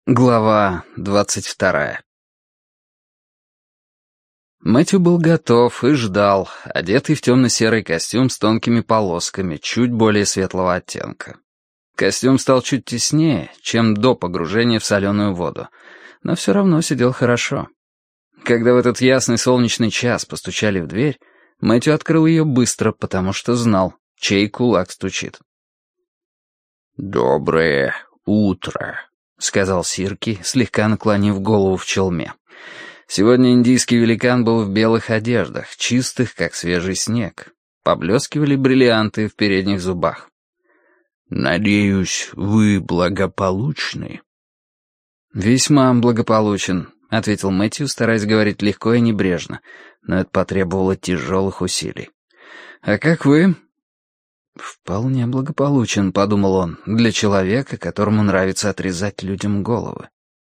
Глава 22. Мэтью был готов и ждал, одетый в темно-серый костюм с тонкими полосками, чуть более светлого оттенка. Костюм стал чуть теснее, чем до погружения в соленую воду, но все равно сидел хорошо. Когда в этот ясный солнечный час постучали в дверь, Мэтью открыл ее быстро, потому что знал, чей кулак стучит. «Доброе утро», — сказал Сирки, слегка наклонив голову в челме. Сегодня индийский великан был в белых одеждах, чистых, как свежий снег. Поблескивали бриллианты в передних зубах. «Надеюсь, вы благополучны?» «Весьма благополучен», — ответил Мэтью, стараясь говорить легко и небрежно, но это потребовало тяжелых усилий. «А как вы?» «Вполне благополучен», — подумал он, — «для человека, которому нравится отрезать людям головы».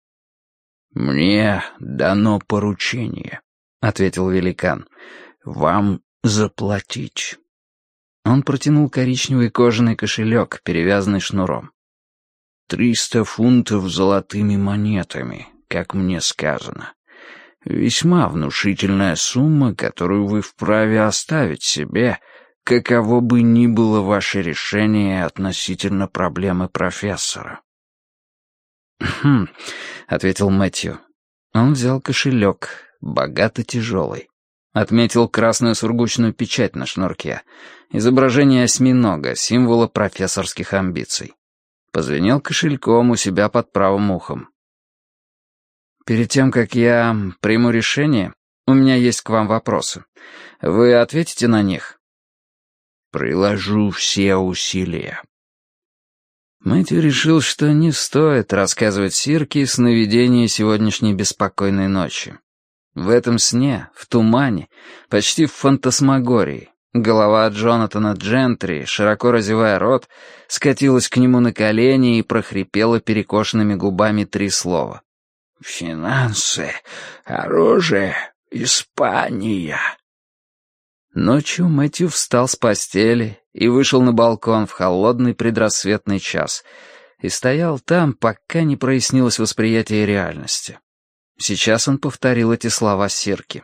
«Мне дано поручение», — ответил великан. «Вам заплатить». Он протянул коричневый кожаный кошелек, перевязанный шнуром. 300 фунтов золотыми монетами, как мне сказано. Весьма внушительная сумма, которую вы вправе оставить себе, каково бы ни было ваше решение относительно проблемы профессора. «Хм», — ответил Мэтью. Он взял кошелек, богато тяжелый. Отметил красную сургучную печать на шнурке, изображение осьминога, символа профессорских амбиций. Позвенел кошельком у себя под правым ухом. «Перед тем, как я приму решение, у меня есть к вам вопросы. Вы ответите на них?» «Приложу все усилия». Мэтью решил, что не стоит рассказывать Сирке сновидение сегодняшней беспокойной ночи. В этом сне, в тумане, почти в фантасмагории, голова Джонатана Джентри, широко разевая рот, скатилась к нему на колени и прохрипела перекошенными губами 3 слова. «Финансы, оружие, Испания». Ночью Мэтью встал с постели и вышел на балкон в холодный предрассветный час и стоял там, пока не прояснилось восприятие реальности. Сейчас он повторил эти слова Сирки.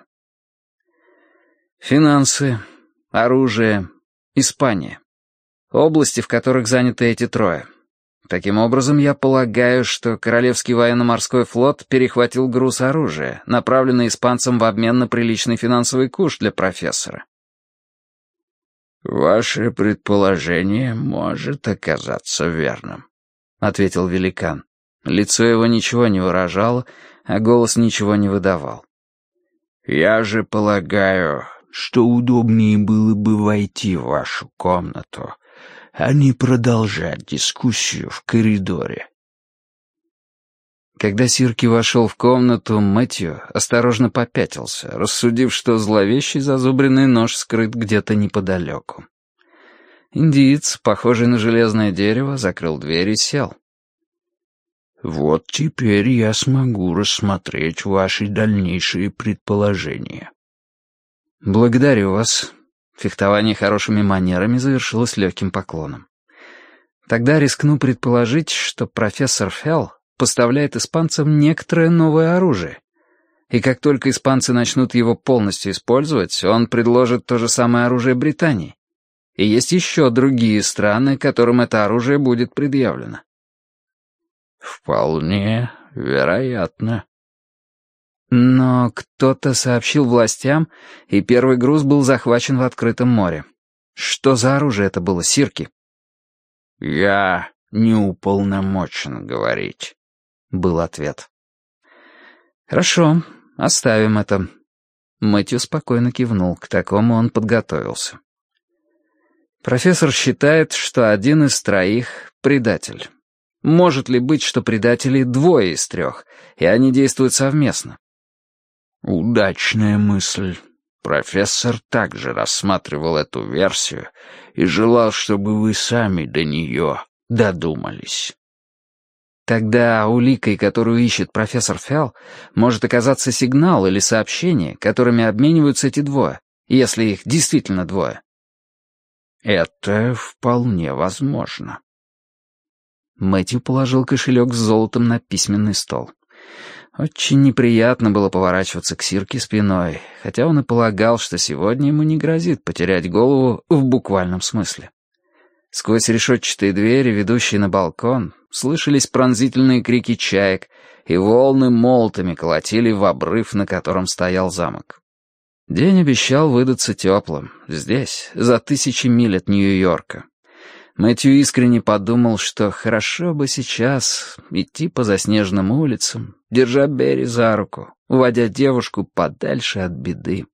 «Финансы, оружие, Испания. Области, в которых заняты эти трое. Таким образом, я полагаю, что Королевский военно-морской флот перехватил груз оружия, направленный испанцам в обмен на приличный финансовый куш для профессора». «Ваше предположение может оказаться верным», — ответил великан. Лицо его ничего не выражало, а голос ничего не выдавал. «Я же полагаю, что удобнее было бы войти в вашу комнату, а не продолжать дискуссию в коридоре». Когда Сирки вошел в комнату, Мэтью осторожно попятился, рассудив, что зловещий зазубренный нож скрыт где-то неподалеку. Индиец, похожий на железное дерево, закрыл дверь и сел. «Вот теперь я смогу рассмотреть ваши дальнейшие предположения». «Благодарю вас». Фехтование хорошими манерами завершилось легким поклоном. «Тогда рискну предположить, что профессор Фелл поставляет испанцам некоторое новое оружие. И как только испанцы начнут его полностью использовать, он предложит то же самое оружие Британии. И есть еще другие страны, которым это оружие будет предъявлено». «Вполне вероятно». Но кто-то сообщил властям, и первый груз был захвачен в открытом море. Что за оружие это было, Сирки? «Я не уполномочен говорить», — был ответ. «Хорошо, оставим это». Мэтью спокойно кивнул, к такому он подготовился. Профессор считает, что один из троих — предатель. Может ли быть, что предателей 2 из 3, и они действуют совместно? «Удачная мысль. Профессор также рассматривал эту версию и желал, чтобы вы сами до нее додумались». Тогда уликой, которую ищет профессор Фелл, может оказаться сигнал или сообщение, которыми обмениваются эти 2, если их действительно 2. «Это вполне возможно». Мэтью положил кошелек с золотом на письменный стол. Очень неприятно было поворачиваться к Сирке спиной, хотя он и полагал, что сегодня ему не грозит потерять голову в буквальном смысле. Сквозь решетчатые двери, ведущие на балкон, слышались пронзительные крики чаек, и волны молотами колотили в обрыв, на котором стоял замок. День обещал выдаться теплым, здесь, за 1000 миль от Нью-Йорка. Мэтью искренне подумал, что хорошо бы сейчас идти по заснеженным улицам, держа Берри за руку, уводя девушку подальше от беды.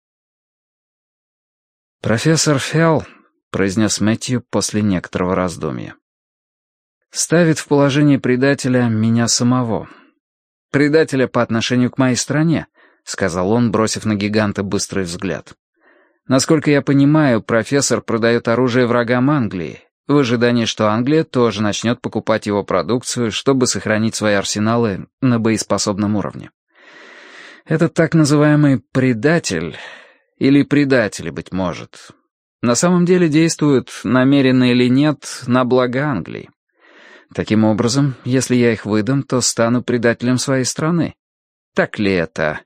«Профессор Фелл», — произнес Мэтью после некоторого раздумья, — «ставит в положение предателя меня самого. Предателя по отношению к моей стране», — сказал он, бросив на гиганта быстрый взгляд. «Насколько я понимаю, профессор продает оружие врагам Англии, в ожидании, что Англия тоже начнет покупать его продукцию, чтобы сохранить свои арсеналы на боеспособном уровне. Этот так называемый предатель, или предатели, быть может, на самом деле действуют, намеренно или нет, на благо Англии. Таким образом, если я их выдам, то стану предателем своей страны. Так ли это?»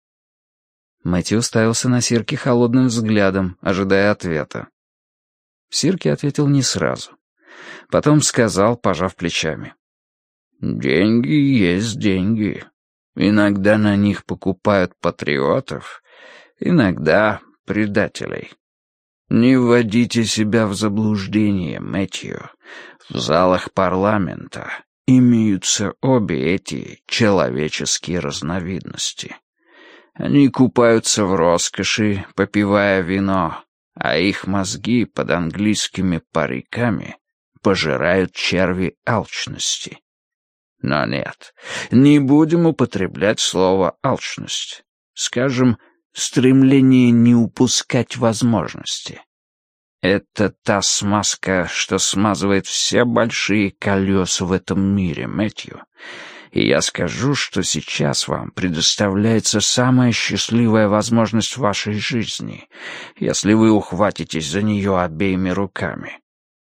Мэтью уставился на Сирки холодным взглядом, ожидая ответа. Сирки ответил не сразу. Потом сказал, пожав плечами: «Деньги есть деньги. Иногда на них покупают патриотов, иногда предателей. Не вводите себя в заблуждение, Мэтью. В залах парламента имеются обе эти человеческие разновидности. Они купаются в роскоши, попивая вино, а их мозги под английскими париками пожирают черви алчности. Но нет, не будем употреблять слово «алчность». Скажем, стремление не упускать возможности. Это та смазка, что смазывает все большие колеса в этом мире, Мэтью. И я скажу, что сейчас вам предоставляется самая счастливая возможность в вашей жизни, если вы ухватитесь за нее обеими руками».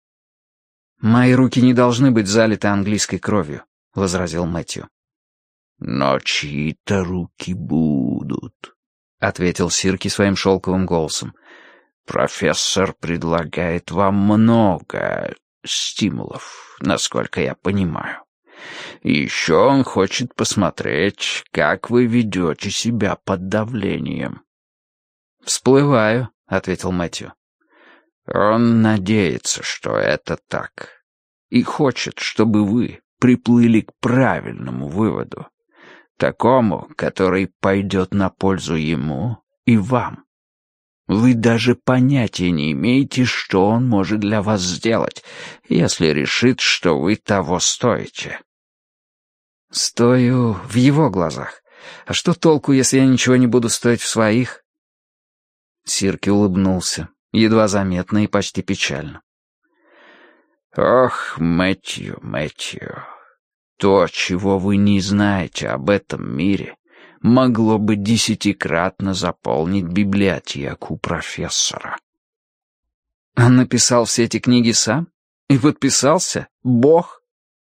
«Мои руки не должны быть залиты английской кровью», — возразил Мэтью. «Но чьи-то руки будут», — ответил Сирки своим шелковым голосом. «Профессор предлагает вам много стимулов, насколько я понимаю. И еще он хочет посмотреть, как вы ведете себя под давлением». «Всплываю», — ответил Мэтью. «Он надеется, что это так, и хочет, чтобы вы приплыли к правильному выводу, такому, который пойдет на пользу ему и вам. Вы даже понятия не имеете, что он может для вас сделать, если решит, что вы того стоите». «Стою в его глазах. А что толку, если я ничего не буду стоить в своих?» Сирки улыбнулся, едва заметно и почти печально. «Ох, Мэтью, Мэтью, то, чего вы не знаете об этом мире, могло бы 10-кратно заполнить библиотеку профессора». «Он написал все эти книги сам? И подписался? Бог?»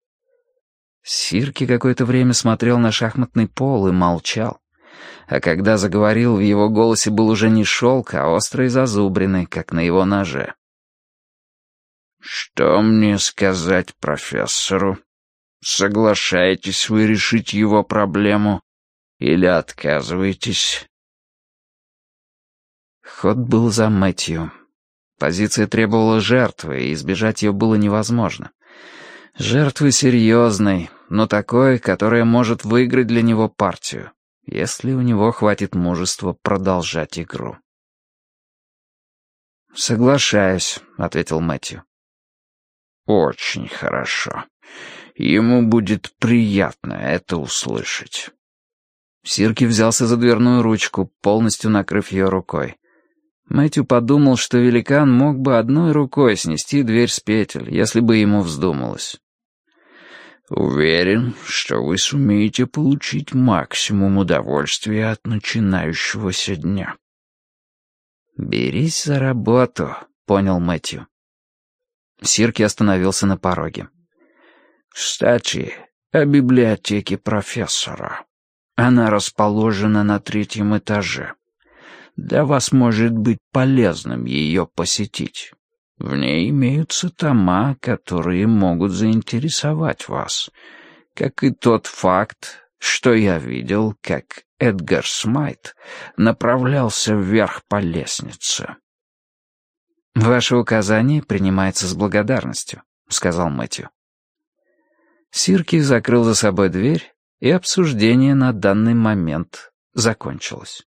Сирки какое-то время смотрел на шахматный пол и молчал. А когда заговорил, в его голосе был уже не шелк, а острый зазубренный, как на его ноже. «Что мне сказать профессору? Соглашаетесь вы решить его проблему или отказываетесь?» Ход был за Мэтью. Позиция требовала жертвы, и избежать ее было невозможно. Жертвы серьезной, но такой, которая может выиграть для него партию, если у него хватит мужества продолжать игру. «Соглашаюсь», — ответил Мэтью. «Очень хорошо. Ему будет приятно это услышать». Сирки взялся за дверную ручку, полностью накрыв ее рукой. Мэтью подумал, что великан мог бы одной рукой снести дверь с петель, если бы ему вздумалось. «Уверен, что вы сумеете получить максимум удовольствия от начинающегося дня». «Берись за работу», — понял Мэтью. Сирки остановился на пороге. Кстати, о библиотеке профессора. Она расположена на 3-м этаже. Для вас может быть полезным ее посетить. В ней имеются тома, которые могут заинтересовать вас, как и тот факт, что я видел, как Эдгар Смайт направлялся вверх по лестнице. «Ваше указание принимается с благодарностью», — сказал Мэтью. Сирки закрыл за собой дверь, и обсуждение на данный момент закончилось.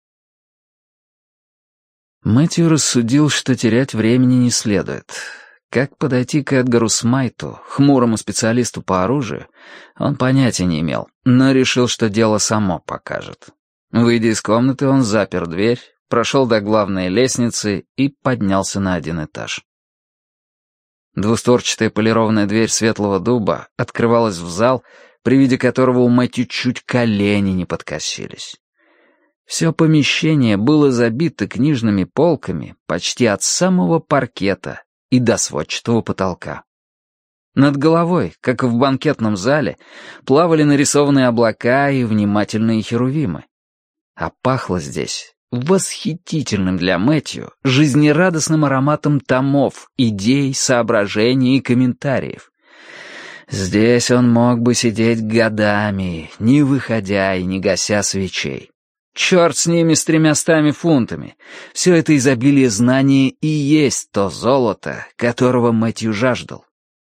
Мэтью рассудил, что терять времени не следует. Как подойти к Эдгару Смайту, хмурому специалисту по оружию, он понятия не имел, но решил, что дело само покажет. Выйдя из комнаты, он запер дверь, прошел до главной лестницы и поднялся на 1 этаж. Двустворчатая полированная дверь светлого дуба открывалась в зал, при виде которого у Мэтью чуть колени не подкосились. Все помещение было забито книжными полками почти от самого паркета и до сводчатого потолка. Над головой, как в банкетном зале, плавали нарисованные облака и внимательные херувимы. А пахло здесь восхитительным для Мэтью жизнерадостным ароматом томов, идей, соображений и комментариев. Здесь он мог бы сидеть годами, не выходя и не гася свечей. Черт с ними, с 300 фунтами. Все это изобилие знаний и есть то золото, которого Мэтью жаждал.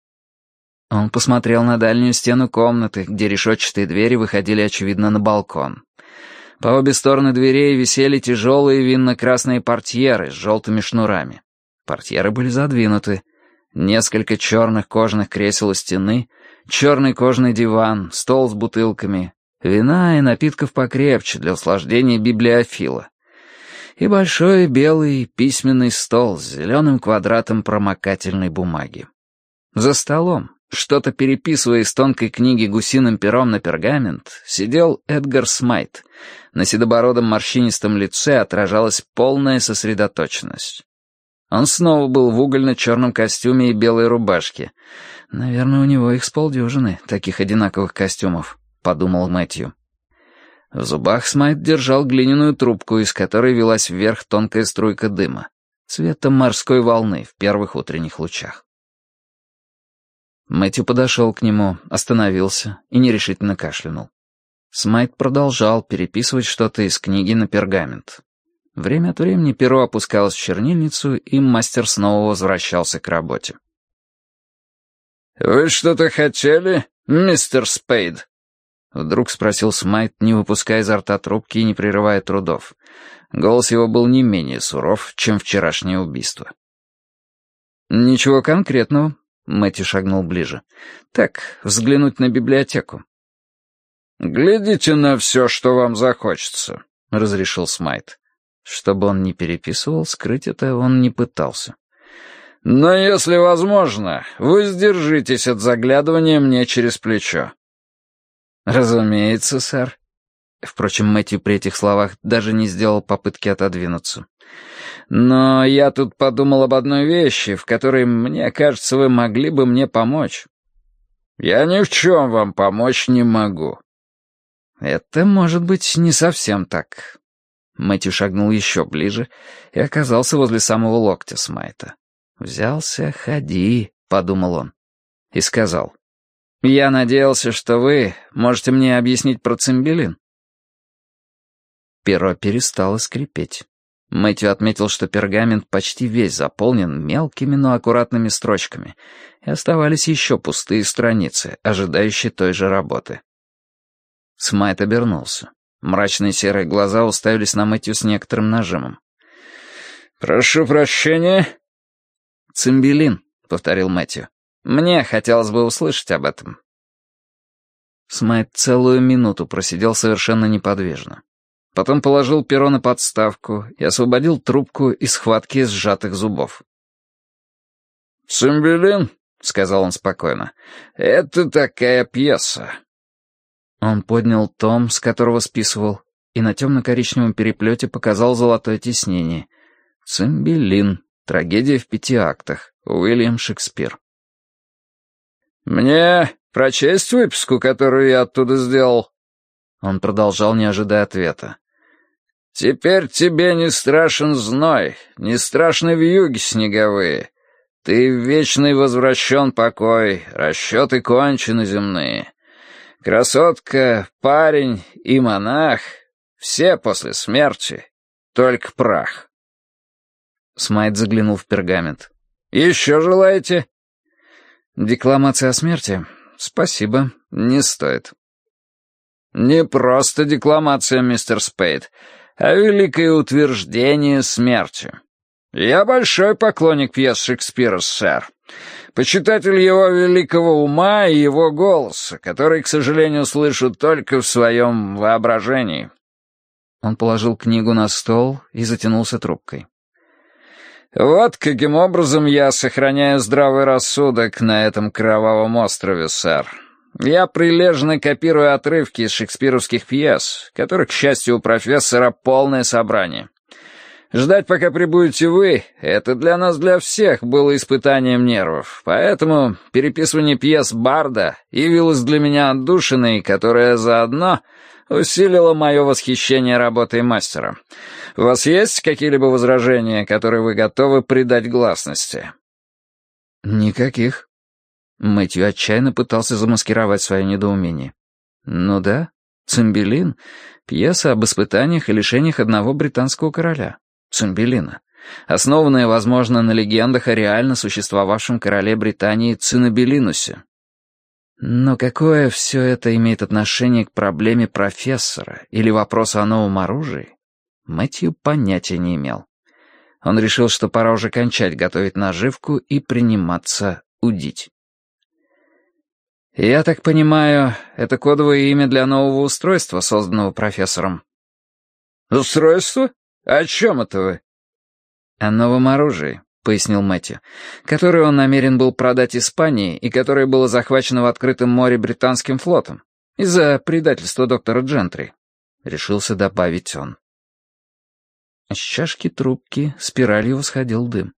Он посмотрел на дальнюю стену комнаты, где решетчатые двери выходили, очевидно, на балкон. По обе стороны дверей висели тяжелые винно-красные портьеры с желтыми шнурами. Портьеры были задвинуты. Несколько черных кожаных кресел у стены, черный кожаный диван, стол с бутылками, вина и напитков покрепче для услаждения библиофила. И большой белый письменный стол с зеленым квадратом промокательной бумаги. За столом, что-то переписывая из тонкой книги гусиным пером на пергамент, сидел Эдгар Смайт. На седобородом морщинистом лице отражалась полная сосредоточенность. Он снова был в угольно-черном костюме и белой рубашке. «Наверное, у него их с полдюжины, таких одинаковых костюмов», — подумал Мэтью. В зубах Смайт держал глиняную трубку, из которой велась вверх тонкая струйка дыма, цвета морской волны в первых утренних лучах. Мэтью подошел к нему, остановился и нерешительно кашлянул. Смайт продолжал переписывать что-то из книги на пергамент. Время от времени перо опускалось в чернильницу, и мастер снова возвращался к работе. «Вы что-то хотели, мистер Спейд?» Вдруг спросил Смайт, не выпуская изо рта трубки и не прерывая трудов. Голос его был не менее суров, чем вчерашнее убийство. «Ничего конкретного», — Мэтью шагнул ближе. «Так, взглянуть на библиотеку». «Глядите на все, что вам захочется», — разрешил Смайт. Чтобы он не переписывал, скрыть это он не пытался. «Но если возможно, вы сдержитесь от заглядывания мне через плечо». «Разумеется, сэр». Впрочем, Мэтью при этих словах даже не сделал попытки отодвинуться. «Но я тут подумал об одной вещи, в которой, мне кажется, вы могли бы мне помочь». «Я ни в чем вам помочь не могу». «Это может быть не совсем так». Мэтью шагнул еще ближе и оказался возле самого локтя Смайта. «Взялся, ходи», — подумал он, и сказал. «Я надеялся, что вы можете мне объяснить про цимбелин». Перо перестало скрипеть. Мэтью отметил, что пергамент почти весь заполнен мелкими, но аккуратными строчками, и оставались еще пустые страницы, ожидающие той же работы. Смайт обернулся. Мрачные серые глаза уставились на Мэтью с некоторым нажимом. «Прошу прощения». «Цимбелин», — повторил Мэтью. «Мне хотелось бы услышать об этом». Смайт целую минуту просидел совершенно неподвижно. Потом положил перо на подставку и освободил трубку из схватки сжатых зубов. «Цимбелин», — сказал он спокойно, — «это такая пьеса». Он поднял том, с которого списывал, и на темно-коричневом переплете показал золотое тиснение. «Цимбелин. Трагедия в 5 актах. Уильям Шекспир». «Мне прочесть выписку, которую я оттуда сделал?» Он продолжал, не ожидая ответа. «Теперь тебе не страшен зной, не страшны вьюги снеговые. Ты в вечный возвращен покой, расчеты кончены земные. Красотка, парень и монах — все после смерти, только прах». Смайт заглянул в пергамент. «Еще желаете?» «Декламация о смерти? Спасибо, не стоит». «Не просто декламация, мистер Спейд, а великое утверждение смерти. Я большой поклонник пьес Шекспира, сэр. Почитатель его великого ума и его голоса, который, к сожалению, слышу только в своем воображении». Он положил книгу на стол и затянулся трубкой. «Вот каким образом я сохраняю здравый рассудок на этом кровавом острове, сэр. Я прилежно копирую отрывки из шекспировских пьес, которых, к счастью, у профессора полное собрание. Ждать, пока прибудете вы, это для нас, для всех, было испытанием нервов, поэтому переписывание пьес Барда явилось для меня отдушиной, которая заодно усилила мое восхищение работой мастера. У вас есть какие-либо возражения, которые вы готовы придать гласности?» «Никаких». Мэтью отчаянно пытался замаскировать свое недоумение. «Ну да, «Цимбелин» — пьеса об испытаниях и лишениях одного британского короля, Цимбелина, основанная, возможно, на легендах о реально существовавшем короле Британии Цинобелинусе. Но какое все это имеет отношение к проблеме профессора или вопросу о новом оружии, Мэтью понятия не имел. Он решил, что пора уже кончать готовить наживку и приниматься удить. «Я так понимаю, это кодовое имя для нового устройства, созданного профессором?» «Устройство? О чем это вы?» «О новом оружии», — пояснил Мэтью, «которое он намерен был продать Испании и которое было захвачено в открытом море британским флотом из-за предательства доктора Джентри», — решился добавить он. С чашки трубки спиралью восходил дым.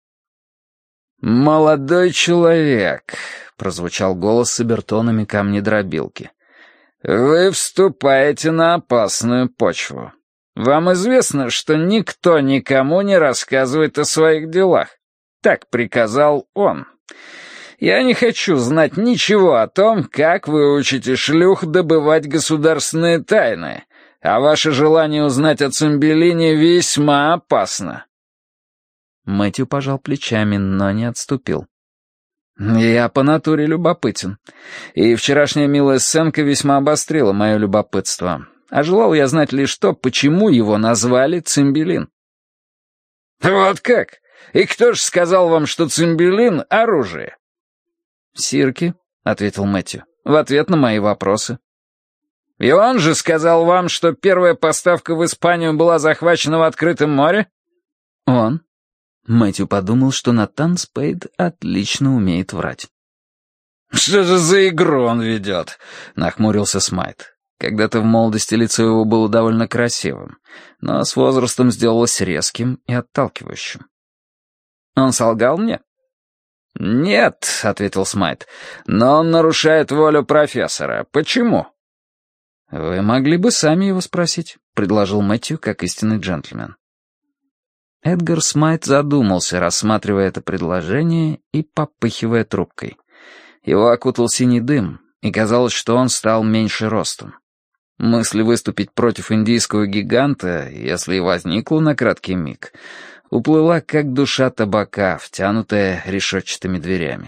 «Молодой человек», — прозвучал голос с обертонами камнедробилки, — «вы вступаете на опасную почву. Вам известно, что никто никому не рассказывает о своих делах. Так приказал он. Я не хочу знать ничего о том, как вы учите шлюх добывать государственные тайны, а ваше желание узнать о Цимбелине весьма опасно». Мэтью пожал плечами, но не отступил. «Я по натуре любопытен, и вчерашняя милая сценка весьма обострила мое любопытство. А желал я знать лишь то, почему его назвали Цимбелин». «Вот как? И кто же сказал вам, что Цимбелин — оружие?» «Сирки», — ответил Мэтью, в ответ на мои вопросы. «И он же сказал вам, что первая поставка в Испанию была захвачена в открытом море?» «Он». Мэтью подумал, что Натан Спейд отлично умеет врать. «Что же за игру он ведет?» — нахмурился Смайт. Когда-то в молодости лицо его было довольно красивым, но с возрастом сделалось резким и отталкивающим. «Он солгал мне?» «Нет», — ответил Смайт, — «но он нарушает волю профессора. Почему?» «Вы могли бы сами его спросить», — предложил Мэтью как истинный джентльмен. Эдгар Смайт задумался, рассматривая это предложение и попыхивая трубкой. Его окутал синий дым, и казалось, что он стал меньше ростом. Мысль выступить против индийского гиганта, если и возникла на краткий миг, уплыла, как душа табака, втянутая решетчатыми дверями.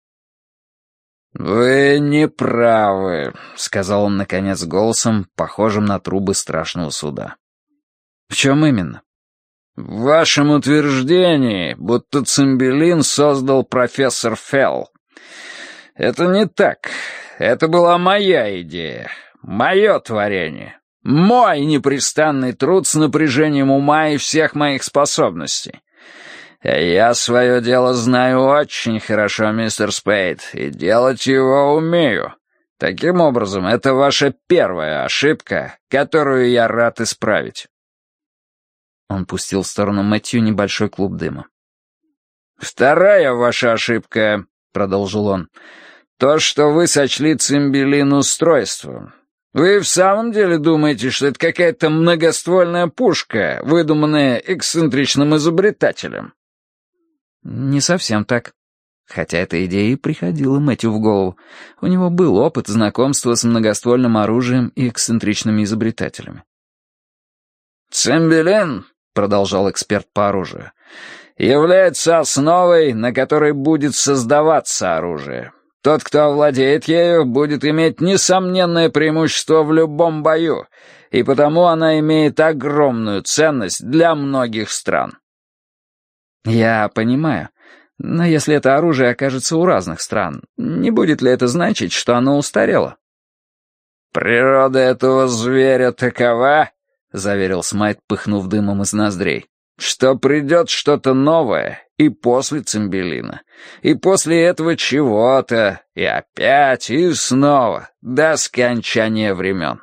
«Вы не правы», — сказал он, наконец, голосом, похожим на трубы страшного суда. «В чем именно?» «В вашем утверждении, будто Цимбелин создал профессор Фелл. Это не так. Это была моя идея, мое творение, мой непрестанный труд с напряжением ума и всех моих способностей. Я свое дело знаю очень хорошо, мистер Спейд, и делать его умею. Таким образом, это ваша первая ошибка, которую я рад исправить». Он пустил в сторону Мэтью небольшой клуб дыма. «Вторая ваша ошибка», — продолжил он, то, что вы сочли цимбелин устройством. Вы в самом деле думаете, что это какая-то многоствольная пушка, выдуманная эксцентричным изобретателем?» Не совсем так. Хотя эта идея и приходила Мэтью в голову. У него был опыт знакомства с многоствольным оружием и эксцентричными изобретателями. «Цимбелин», — продолжал эксперт по оружию, — «является основой, на которой будет создаваться оружие. Тот, кто овладеет ею, будет иметь несомненное преимущество в любом бою, и потому она имеет огромную ценность для многих стран». Я понимаю. Но если это оружие окажется у разных стран, не будет ли это значить, что оно устарело? «Природа этого зверя такова», — заверил Смайт, пыхнув дымом из ноздрей, «что придет что-то новое и после цимбелина, и после этого чего-то, и опять, и снова, до скончания времен».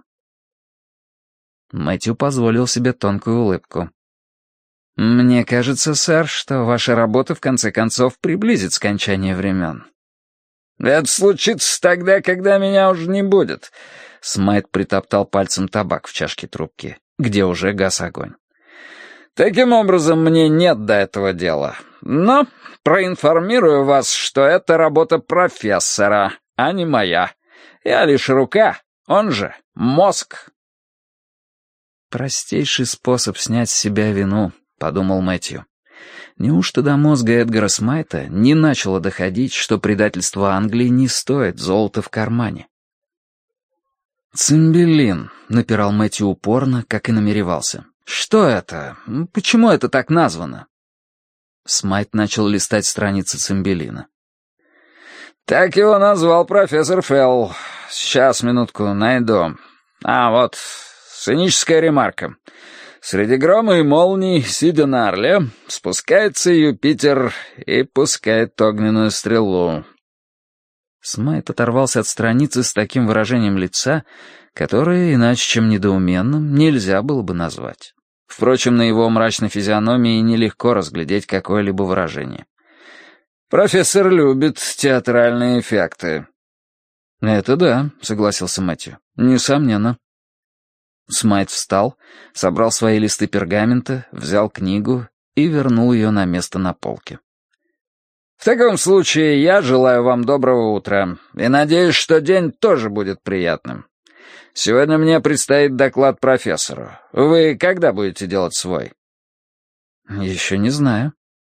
Мэтью позволил себе тонкую улыбку. «Мне кажется, сэр, что ваша работа в конце концов приблизит скончание времен». «Это случится тогда, когда меня уже не будет». Смайт притоптал пальцем табак в чашке трубки, где уже гас огонь. «Таким образом, мне нет до этого дела. Но проинформирую вас, что это работа профессора, а не моя. Я лишь рука, он же мозг». «Простейший способ снять с себя вину», — подумал Мэтью. Неужто до мозга Эдгара Смайта не начало доходить, что предательство Англии не стоит золота в кармане? «Цимбелин», — напирал Мэтью упорно, как и намеревался. «Что это? Почему это так названо?» Смайт начал листать страницы цимбелина. «Так его назвал профессор Фелл. Сейчас, минутку, найду. Вот, сценическая ремарка. Среди грома и молний, сидя на орле, спускается Юпитер и пускает огненную стрелу». Смайт оторвался от страницы с таким выражением лица, которое, иначе чем недоуменным, нельзя было бы назвать. Впрочем, на его мрачной физиономии нелегко разглядеть какое-либо выражение. «Профессор любит театральные эффекты». «Это да», — согласился Мэтью. «Несомненно». Смайт встал, собрал свои листы пергамента, взял книгу и вернул ее на место на полке. «В таком случае я желаю вам доброго утра и надеюсь, что день тоже будет приятным. Сегодня мне предстоит доклад профессору. Вы когда будете делать свой?» «Еще не знаю».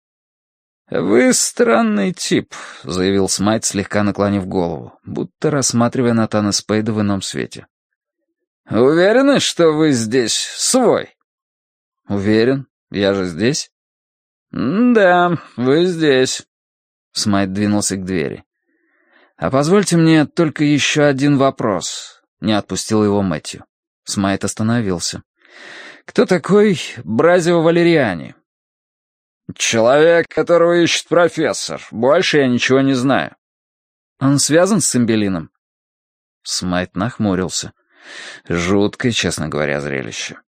«Вы странный тип», — заявил Смайт, слегка наклонив голову, будто рассматривая Натана Спейда в ином свете. «Уверены, что вы здесь свой?» «Уверен. Я же здесь». «Да, вы здесь». Смайт двинулся к двери. «А позвольте мне только еще один вопрос», — не отпустил его Мэтью. Смайт остановился. «Кто такой Бразио Валериани?» «Человек, которого ищет профессор. Больше я ничего не знаю». «Он связан с цимбелином?» Смайт нахмурился. Жуткое, честно говоря, зрелище.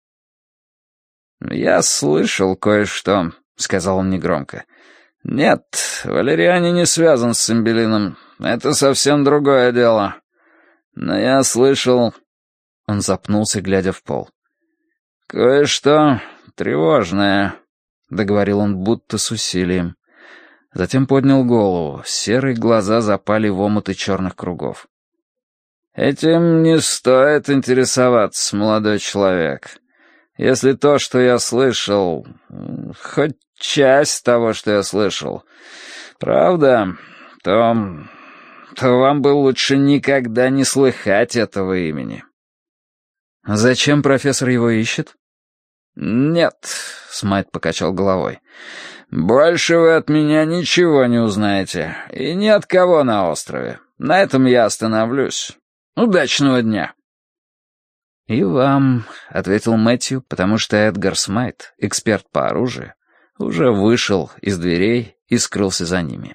«Я слышал кое-что», — сказал он негромко. «Нет, Валериани не связан с цимбелином. Это совсем другое дело. Но я слышал...» Он запнулся, глядя в пол. «Кое-что тревожное», — договорил он будто с усилием. Затем поднял голову. Серые глаза запали в омуты черных кругов. «Этим не стоит интересоваться, молодой человек. Если то, что я слышал, хоть часть того, что я слышал, правда, то вам бы лучше никогда не слыхать этого имени». «Зачем профессор его ищет?» «Нет», — Смайт покачал головой, — «больше вы от меня ничего не узнаете, и ни от кого на острове. На этом я остановлюсь. Удачного дня». «И вам», — ответил Мэтью, потому что Эдгар Смайт, эксперт по оружию, уже вышел из дверей и скрылся за ними.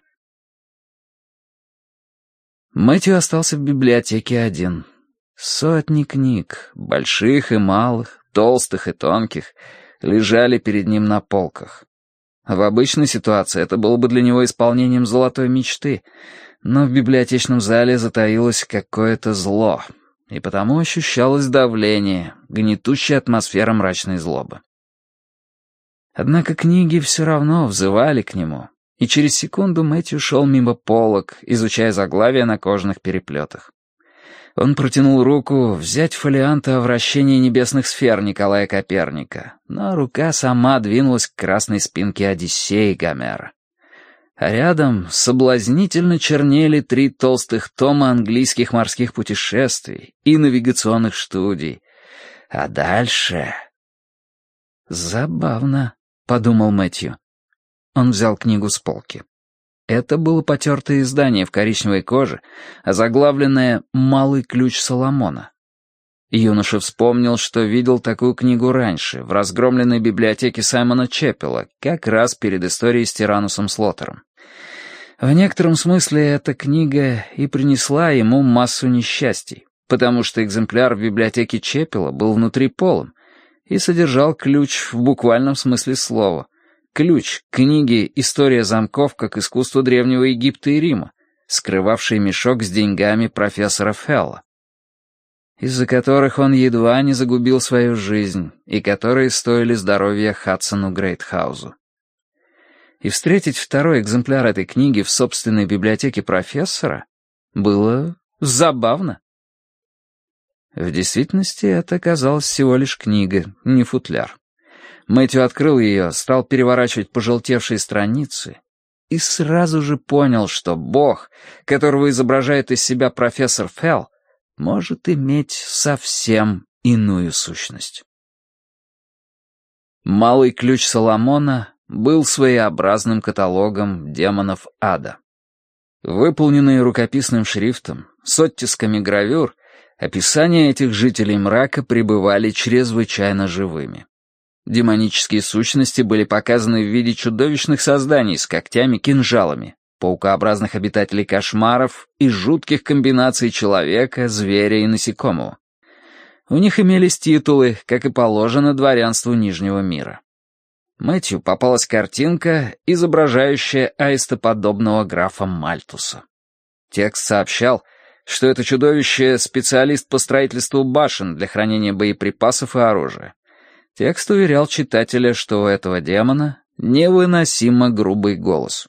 Мэтью остался в библиотеке один. Сотни книг, больших и малых, толстых и тонких, лежали перед ним на полках. В обычной ситуации это было бы для него исполнением золотой мечты, Но в библиотечном зале затаилось какое-то зло, и потому ощущалось давление, гнетущая атмосфера мрачной злобы. Однако книги все равно взывали к нему, и через секунду Мэтью шел мимо полок, изучая заглавия на кожаных переплетах. Он протянул руку взять фолиант о вращении небесных сфер Николая Коперника, но рука сама двинулась к красной спинке «Одиссеи» Гомера. А рядом соблазнительно чернели 3 толстых тома английских морских путешествий и навигационных студий. А дальше... «Забавно», — подумал Мэтью. Он взял книгу с полки. Это было потертое издание в коричневой коже, озаглавленное «Малый ключ Соломона». Юноша вспомнил, что видел такую книгу раньше, в разгромленной библиотеке Саймона Чеппела, как раз перед историей с Тиранусом Слоттером. В некотором смысле эта книга и принесла ему массу несчастий, потому что экземпляр в библиотеке Чеппела был внутри полым и содержал ключ в буквальном смысле слова. Ключ к книге «История замков как искусство Древнего Египта и Рима», скрывавший мешок с деньгами профессора Фелла, из-за которых он едва не загубил свою жизнь и которые стоили здоровья Хадсону Грейтхаузу. И встретить второй экземпляр этой книги в собственной библиотеке профессора было забавно. В действительности это оказалась всего лишь книга, не футляр. Мэтью открыл ее, стал переворачивать пожелтевшие страницы и сразу же понял, что Бог, которого изображает из себя профессор Фелл, может иметь совсем иную сущность. «Малый ключ Соломона» был своеобразным каталогом демонов ада. Выполненные рукописным шрифтом, с оттисками гравюр, описания этих жителей мрака пребывали чрезвычайно живыми. Демонические сущности были показаны в виде чудовищных созданий с когтями-кинжалами, паукообразных обитателей кошмаров и жутких комбинаций человека, зверя и насекомого. У них имелись титулы, как и положено дворянству Нижнего мира. Мэтью попалась картинка, изображающая аистоподобного графа Мальтуса. Текст сообщал, что это чудовище — специалист по строительству башен для хранения боеприпасов и оружия. Текст уверял читателя, что у этого демона невыносимо грубый голос.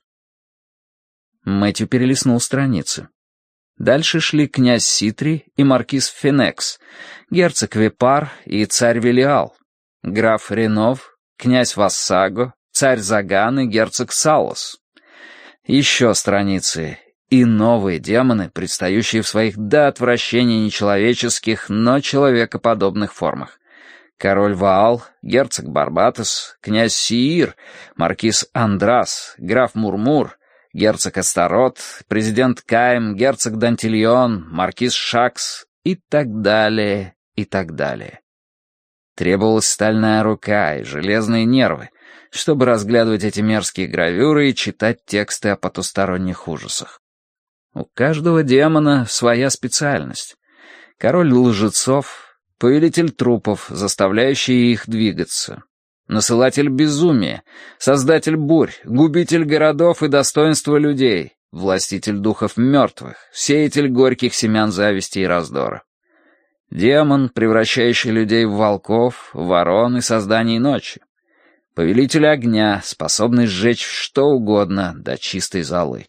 Мэтью перелистнул страницы. Дальше шли князь Ситри и маркиз Фенекс, герцог Випар и царь Велиал, граф Ренов, князь Вассаго, царь Заган и герцог Салос. Еще страницы и новые демоны, предстающие в своих до отвращения нечеловеческих, но человекоподобных формах. Король Ваал, герцог Барбатос, князь Сиир, маркиз Андрас, граф Мурмур, герцог Астарот, президент Каим, герцог Дантильон, маркиз Шакс и так далее, и так далее. Требовалась стальная рука и железные нервы, чтобы разглядывать эти мерзкие гравюры и читать тексты о потусторонних ужасах. У каждого демона своя специальность. Король лжецов, повелитель трупов, заставляющий их двигаться. Насылатель безумия, создатель бурь, губитель городов и достоинства людей, властитель духов мертвых, сеятель горьких семян зависти и раздора. Демон, превращающий людей в волков, ворон и созданий ночи. Повелитель огня, способный сжечь что угодно до чистой золы.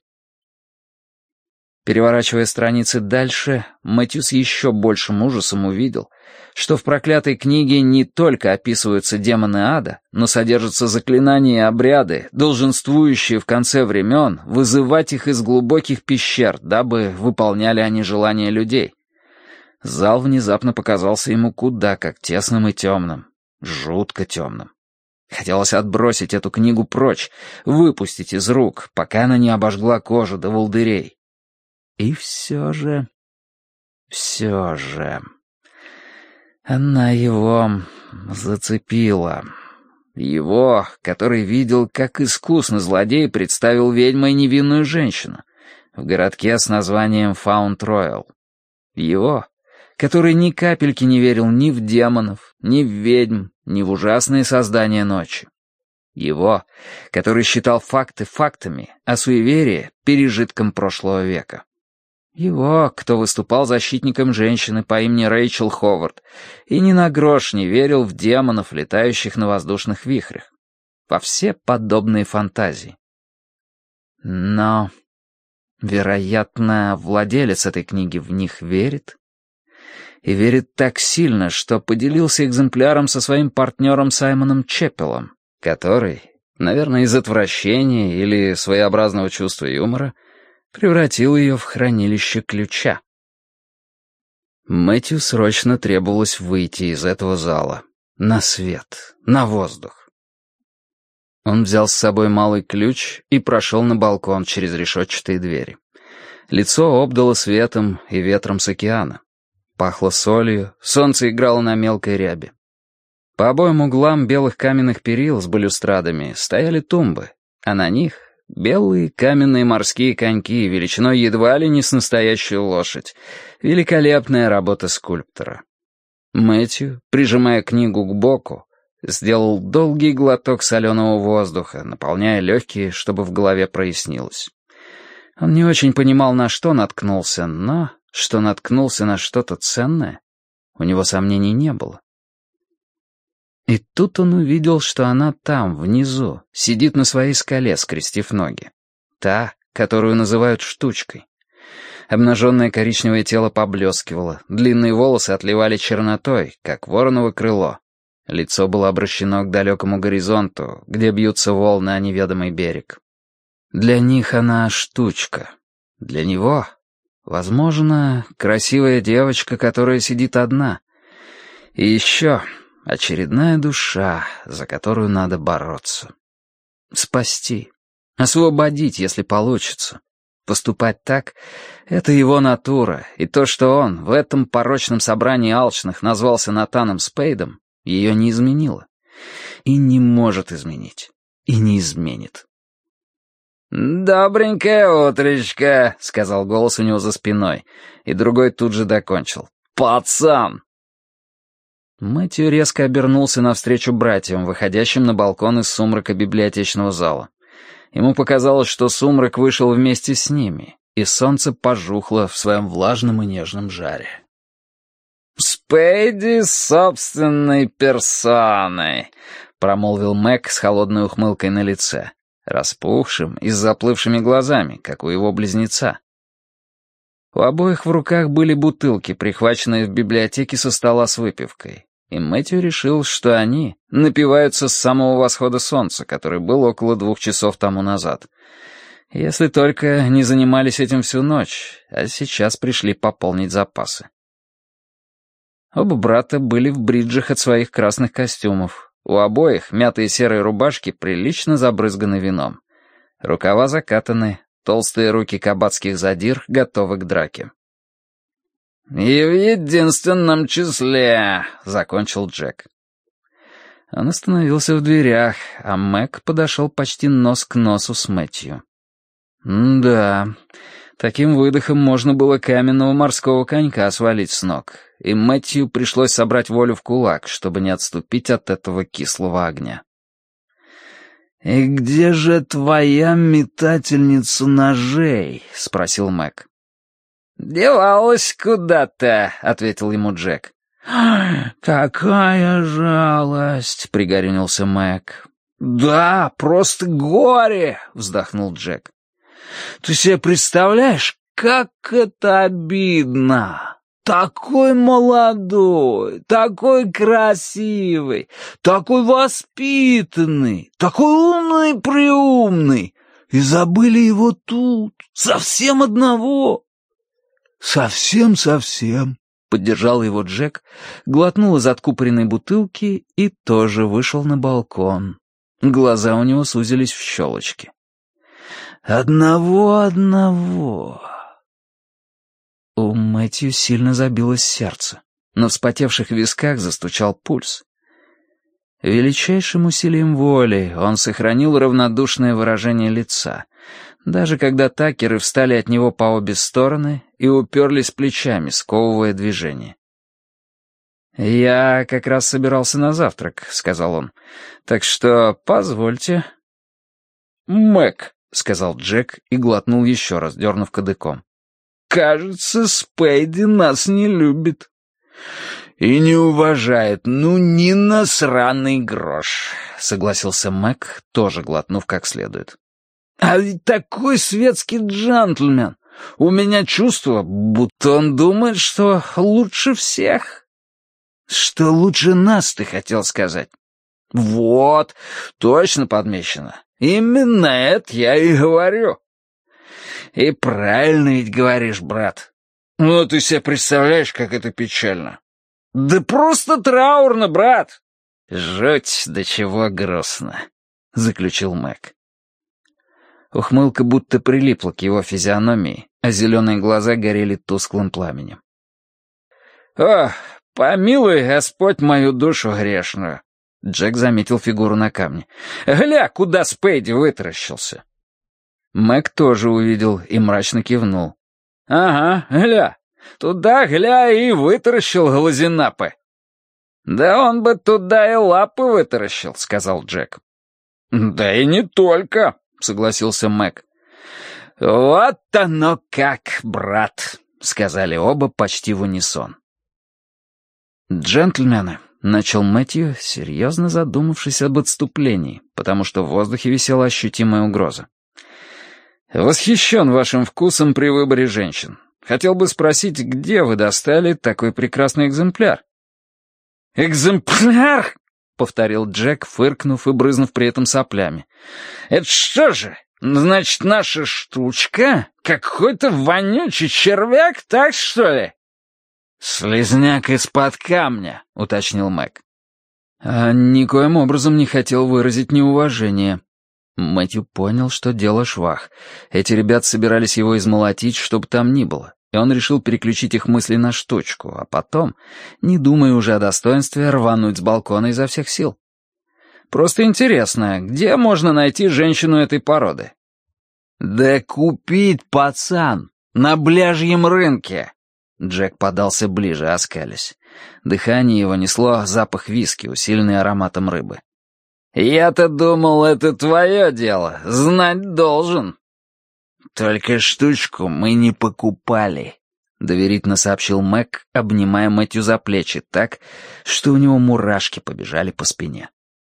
Переворачивая страницы дальше, Мэтью с еще большим ужасом увидел, что в проклятой книге не только описываются демоны ада, но содержатся заклинания и обряды, долженствующие в конце времен вызывать их из глубоких пещер, дабы выполняли они желания людей. Зал внезапно показался ему куда как тесным и темным, жутко темным. Хотелось отбросить эту книгу прочь, выпустить из рук, пока она не обожгла кожу до волдырей. И все же... Она его зацепила. Его, который видел, как искусно злодей представил ведьмой невинную женщину в городке с названием Фаунд-Роял. Его, который ни капельки не верил ни в демонов, ни в ведьм, ни в ужасные создания ночи. Его, который считал факты фактами, а суеверие — пережитком прошлого века. Его, кто выступал защитником женщины по имени Рэйчел Ховард и ни на грош не верил в демонов, летающих на воздушных вихрях. Во все подобные фантазии. Но, вероятно, владелец этой книги в них верит. И верит так сильно, что поделился экземпляром со своим партнером Саймоном Чеппелом, который, наверное, из отвращения или своеобразного чувства юмора, превратил ее в хранилище ключа. Мэтью срочно требовалось выйти из этого зала. На свет, на воздух. Он взял с собой малый ключ и прошел на балкон через решетчатые двери. Лицо обдало светом и ветром с океана. Пахло солью, солнце играло на мелкой ряби. По обоим углам белых каменных перил с балюстрадами стояли тумбы, а на них белые каменные морские коньки величиной едва ли не с настоящую лошадь. Великолепная работа скульптора. Мэтью, прижимая книгу к боку, сделал долгий глоток соленого воздуха, наполняя легкие, чтобы в голове прояснилось. Он не очень понимал, на что наткнулся, но что наткнулся на что-то ценное, у него сомнений не было. И тут он увидел, что она там, внизу, сидит на своей скале, скрестив ноги. Та, которую называют штучкой. Обнаженное коричневое тело поблескивало, длинные волосы отливали чернотой, как вороново крыло. Лицо было обращено к далекому горизонту, где бьются волны о неведомый берег. Для них она штучка. Для него, возможно, красивая девочка, которая сидит одна. И еще очередная душа, за которую надо бороться. Спасти. Освободить, если получится. Поступать так — это его натура, и то, что он в этом порочном собрании алчных назвался Натаном Спейдом, ее не изменило. И не может изменить. И не изменит. «Добренькое утречко», — сказал голос у него за спиной, и другой тут же докончил. «Пацан!» Мэтью резко обернулся навстречу братьям, выходящим на балкон из сумрака библиотечного зала. Ему показалось, что сумрак вышел вместе с ними, и солнце пожухло в своем влажном и нежном жаре. «Спейди собственной персоной», — промолвил Мэг с холодной ухмылкой на лице, распухшим и с заплывшими глазами, как у его близнеца. У обоих в руках были бутылки, прихваченные в библиотеке со стола с выпивкой, и Мэтью решил, что они напиваются с самого восхода солнца, который был около 2 часов тому назад. Если только не занимались этим всю ночь, а сейчас пришли пополнить запасы. Оба брата были в бриджах от своих красных костюмов. У обоих мятые серые рубашки прилично забрызганы вином. Рукава закатаны, толстые руки кабацких задир готовы к драке. «И в единственном числе», — закончил Джек. Он остановился в дверях, а Мэг подошел почти нос к носу с Мэтью. Да, таким выдохом можно было каменного морского конька свалить с ног, и Мэтью пришлось собрать волю в кулак, чтобы не отступить от этого кислого огня. «И где же твоя метательница ножей?» — спросил Мэг. «Девалась куда-то», — ответил ему Джек. «Какая жалость!» — пригорюнился Мэг. «Да, просто горе!» — вздохнул Джек. «Ты себе представляешь, как это обидно! Такой молодой, такой красивый, такой воспитанный, такой умный-преумный, и забыли его тут, совсем одного!» «Совсем-совсем», — поддержал его Джек, глотнул из откупоренной бутылки и тоже вышел на балкон. Глаза у него сузились в щелочки. «Одного». У Мэтью сильно забилось сердце. На вспотевших висках застучал пульс. Величайшим усилием воли он сохранил равнодушное выражение лица, даже когда такеры встали от него по обе стороны и уперлись плечами, сковывая движение. «Я как раз собирался на завтрак», — сказал он. «Так что позвольте». «Мэг», — сказал Джек и глотнул еще раз, дернув кадыком. «Кажется, Спейди нас не любит». «И не уважает, ну ни на сраный грош», — согласился Мэг, тоже глотнув как следует. «А ведь такой светский джентльмен! У меня чувство, будто он думает, что лучше всех». «Что лучше нас, ты хотел сказать?» «Вот, точно подмечено. Именно это я и говорю». «И правильно ведь говоришь, брат. Ну, ты себе представляешь, как это печально?» «Да просто траурно, брат!» «Жуть, до чего грустно», — заключил Мэг. Ухмылка будто прилипла к его физиономии, а зеленые глаза горели тусклым пламенем. «О, помилуй, Господь, мою душу грешную!» Джек заметил фигуру на камне. «Гля, куда Спейди вытаращился!» Мэг тоже увидел и мрачно кивнул. «Ага, гля, туда, гля, и вытаращил глазинапы». «Да он бы туда и лапы вытаращил», — сказал Джек. «Да и не только», — согласился Мэг. «Вот оно как, брат», — сказали оба почти в унисон. «Джентльмены», — начал Мэтью, серьезно задумавшись об отступлении, потому что в воздухе висела ощутимая угроза. «Восхищен вашим вкусом при выборе женщин. Хотел бы спросить, где вы достали такой прекрасный экземпляр?» «Экземпляр?» — повторил Джек, фыркнув и брызнув при этом соплями. «Это что же, значит, наша штучка? Какой-то вонючий червяк, так что ли?» «Слизняк из-под камня», — уточнил Мэг. Никоим образом не хотел выразить неуважение. Мэтью понял, что дело швах. Эти ребята собирались его измолотить, чтобы там ни было, и он решил переключить их мысли на штучку, а потом, не думая уже о достоинстве, рвануть с балкона изо всех сил. Просто интересно, где можно найти женщину этой породы? «Да купить, пацан, на бляжьем рынке!» Джек подался ближе, оскалясь. Дыхание его несло запах виски, усиленный ароматом рыбы. «Я-то думал, это твое дело, знать должен». «Только штучку мы не покупали», — доверительно сообщил Мэг, обнимая Мэтью за плечи так, что у него мурашки побежали по спине.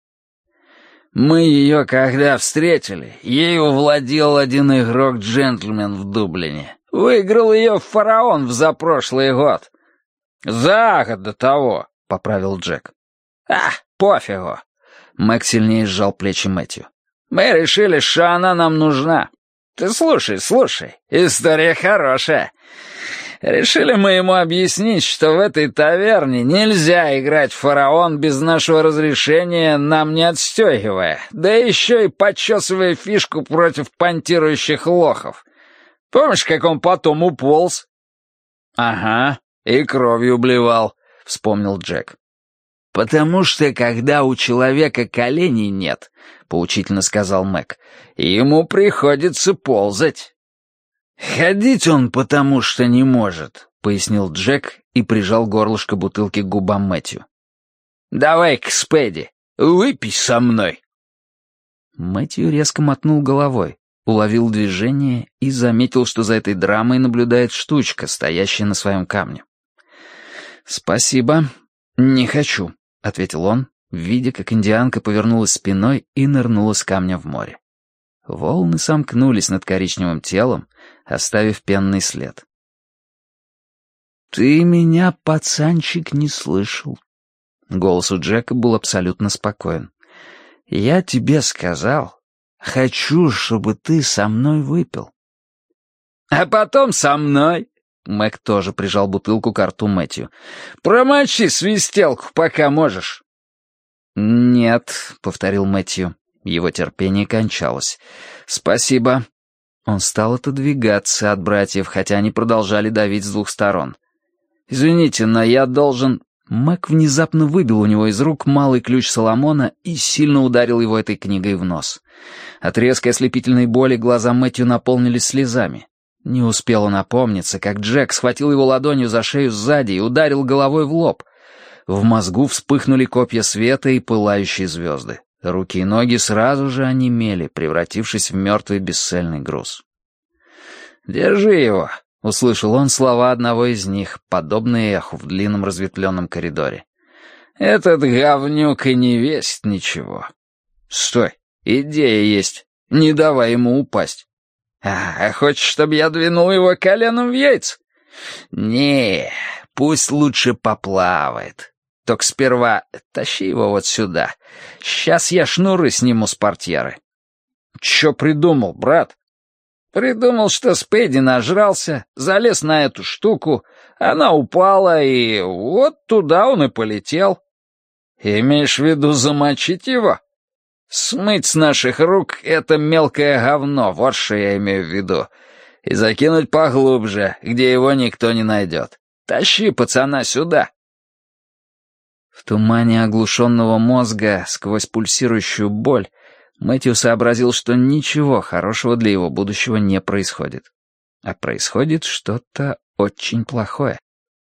«Мы ее, когда встретили, ею владел один игрок-джентльмен в Дублине. Выиграл ее фараон в запрошлый год». «За год до того», — поправил Джек. Пофигу». Мэг сильнее сжал плечи Мэтью. «Мы решили, что она нам нужна. Ты слушай, история хорошая. Решили мы ему объяснить, что в этой таверне нельзя играть в фараон без нашего разрешения, нам не отстегивая, да еще и почесывая фишку против понтирующих лохов. Помнишь, как он потом уполз?» «Ага, и кровью блевал», — вспомнил Джек. «Потому что, когда у человека коленей нет, — поучительно сказал Мэг, — ему приходится ползать». «Ходить он потому что не может», — пояснил Джек и прижал горлышко бутылки к губам Мэтью. «Давай-ка, Спэдди, выпей со мной». Мэтью резко мотнул головой, уловил движение и заметил, что за этой драмой наблюдает штучка, стоящая на своем камне. «Спасибо, не хочу», — ответил он, видя, как индианка повернулась спиной и нырнула с камня в море. Волны сомкнулись над коричневым телом, оставив пенный след. «Ты меня, пацанчик, не слышал?» Голос у Джека был абсолютно спокоен. «Я тебе сказал, хочу, чтобы ты со мной выпил». «А потом со мной», — Мэг тоже прижал бутылку к рту Мэтью, «промочи свистелку, пока можешь». «Нет», — повторил Мэтью. Его терпение кончалось. «Спасибо». Он стал отодвигаться от братьев, хотя они продолжали давить с двух сторон. «Извините, но я должен...» Мэг внезапно выбил у него из рук малый ключ Соломона и сильно ударил его этой книгой в нос. От резкой ослепительной боли глаза Мэтью наполнились слезами. Не успел он опомниться, как Джек схватил его ладонью за шею сзади и ударил головой в лоб. В мозгу вспыхнули копья света и пылающие звезды. Руки и ноги сразу же онемели, превратившись в мертвый бесцельный груз. «Держи его», — услышал он слова одного из них, подобные эху в длинном разветвленном коридоре. «Этот говнюк и не весит ничего. Стой, идея есть, не давай ему упасть. Хочешь, чтобы я двинул его коленом в яйца? Не, пусть лучше поплавает. Только сперва тащи его вот сюда. Сейчас я шнуры сниму с портьеры». «Чё придумал, брат?» «Придумал, что Спейди нажрался, залез на эту штуку, она упала, и вот туда он и полетел». «Имеешь в виду замочить его?» «Смыть с наших рук это мелкое говно, вот что я имею в виду, и закинуть поглубже, где его никто не найдет. Тащи пацана сюда». В тумане оглушенного мозга, сквозь пульсирующую боль, Мэтью сообразил, что ничего хорошего для его будущего не происходит. А происходит что-то очень плохое.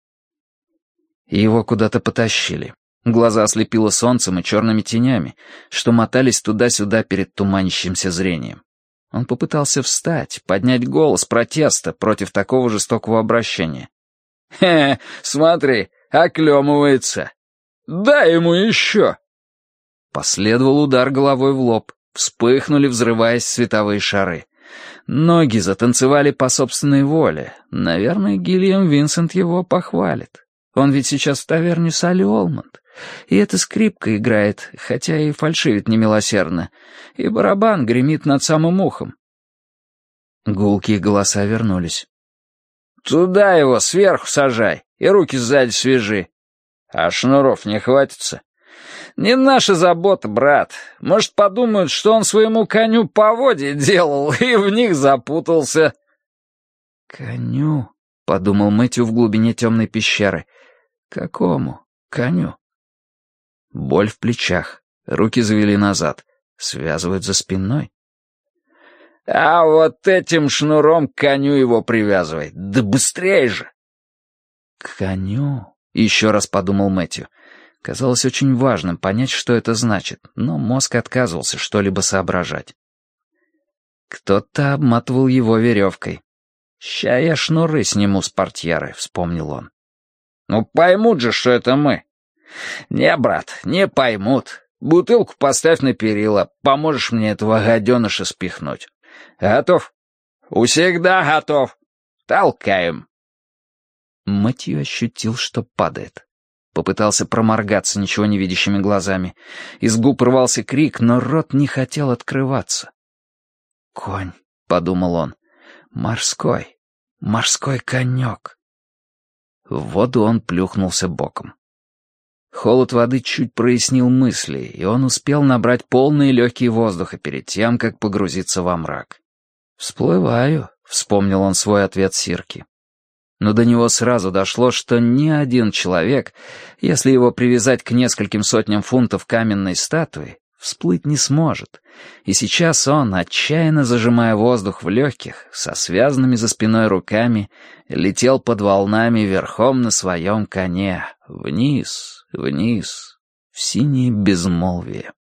И его куда-то потащили. Глаза ослепило солнцем и черными тенями, что мотались туда-сюда перед туманящимся зрением. Он попытался встать, поднять голос протеста против такого жестокого обращения. Смотри, оклемывается! Дай ему еще!» Последовал удар головой в лоб. Вспыхнули, взрываясь, световые шары. Ноги затанцевали по собственной воле. Наверное, Гиллиам Винсент его похвалит. Он ведь сейчас в таверне Салли Олмонд. И эта скрипка играет, хотя и фальшивит немилосердно. И барабан гремит над самым ухом. Гулкие голоса вернулись. «Туда его, сверху сажай, и руки сзади свяжи. А шнуров не хватится. Не наша забота, брат. Может, подумают, что он своему коню поводья делал и в них запутался». «Коню?» — подумал Мэтью в глубине темной пещеры. «Какому коню?» Боль в плечах, руки завели назад, связывают за спиной. «А вот этим шнуром к коню его привязывай, да быстрее же!» «К коню?» — еще раз подумал Мэтью. Казалось очень важным понять, что это значит, но мозг отказывался что-либо соображать. Кто-то обматывал его веревкой. «Ща я шнуры сниму с портьеры», — вспомнил он. «Ну поймут же, что это мы». «Не, брат, не поймут. Бутылку поставь на перила, поможешь мне этого гаденыша спихнуть. Готов?» «Всегда готов. Толкаем». Мэтью ощутил, что падает. Попытался проморгаться ничего не видящими глазами. Из губ рвался крик, но рот не хотел открываться. «Конь», — подумал он, — «морской конек». В воду он плюхнулся боком. Холод воды чуть прояснил мысли, и он успел набрать полные легкие воздуха перед тем, как погрузиться во мрак. «Всплываю», — вспомнил он свой ответ Сирки. Но до него сразу дошло, что ни один человек, если его привязать к нескольким сотням фунтов каменной статуи, всплыть не сможет. И сейчас он, отчаянно зажимая воздух в легких, со связанными за спиной руками, летел под волнами верхом на своем коне, вниз, вниз, в синее безмолвие.